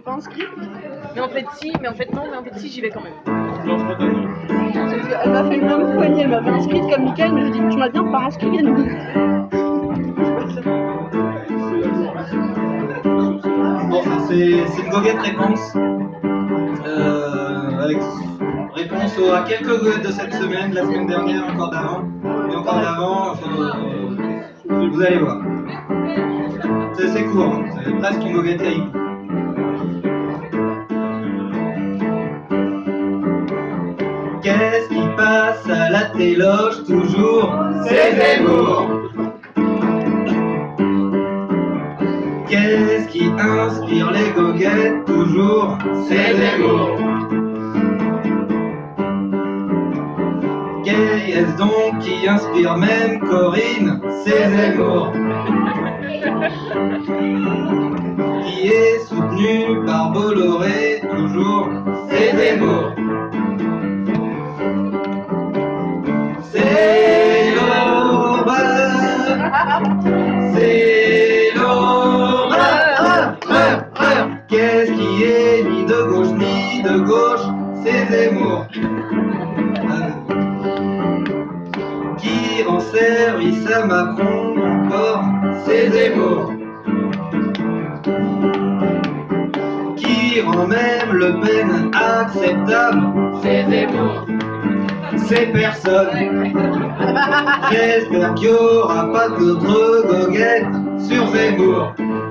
pas inscrite. Mais en fait si, mais en fait non, mais en fait si, j'y vais quand même. Elle m'a fait le même poignet, elle m'avait inscrite comme Mickaël, mais je dis tu m'as bien pas inscrite. Bon, c'est une goguette réponse. Avec réponse à quelques goguettes de cette semaine, de la semaine dernière, encore d'avant. Et encore d'avant, vous allez voir. C'est court, hein. C'est presque une goguette laïque. Qu'est-ce qui passe à la téloge toujours? C'est Zemmour. Qu'est-ce qui inspire les goguettes toujours? C'est Zemmour. Qu'est-ce donc qui inspire même Corinne? C'est Zemmour. Qui est soutenu par Bolloré toujours? C'est Zemmour. C'est l'horreur. C'est l'horreur. Qu'est-ce qui est ni de gauche ni de gauche? C'est Zemmour. Qui rend service à Macron encore? C'est Zemmour. Qui rend même Le Pen acceptable? C'est Zemmour. C'est personne. J'espère qu'il n'y aura pas d'autres goguettes sur Zemmour.